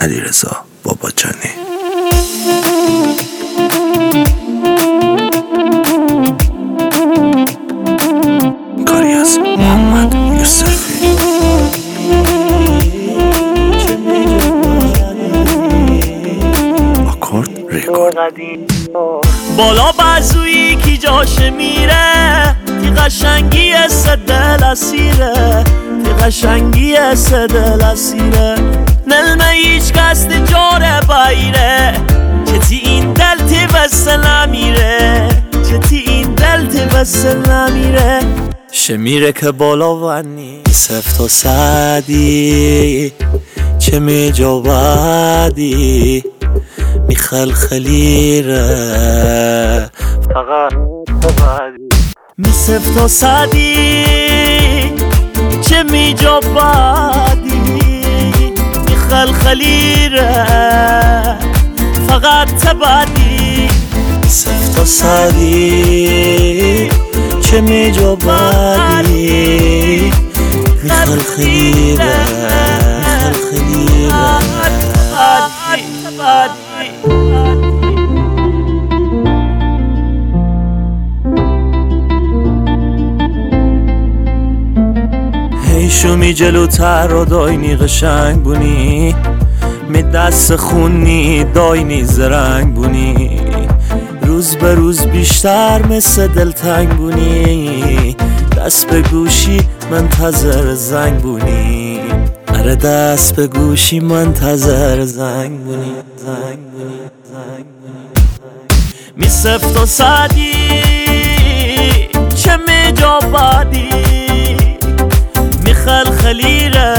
علیرضا باباجانی. کاری از محمد یوسفی. آکورد ریکورد. بالا بازویی کی جاش میره، تی قشنگی دل اسیره، تی قشنگی دل اسیره. نلمه هیچ کس جاره بایره، چه تی این دل تی وصل نمیره، چه تی این دل تی وصل نمیره. شمیره که بالا ونی سفت و سعدی، چه می جوادی میخلخلیره فقط بادی. می سفت و سعدی چه می جوادی میخلخلیره فقط بادی. سفت و سعدی چه می جوادی میخلخلیره شمی جلوتر و داینی قشنگ بونی، می دست خونی داینی زرنگ بونی، روز به روز بیشتر مثل دلتنگ بونی، دست به گوشی منتظر زنگ بونی، اره دست به گوشی منتظر زنگ بونی، زنگ بونی، زنگ بونی. می سفت و سعدی چه می جوادی میخلخلیره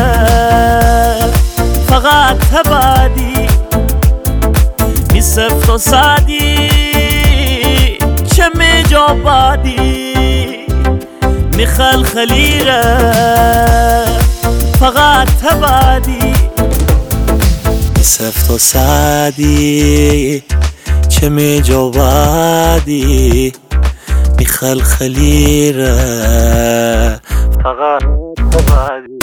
فقط تبادی. می سفت و سعدی چه می جوادی میخلخلیره فقط تبادی. می سفت و سعدی چه می جوادی میخلخلیره فقط بادی.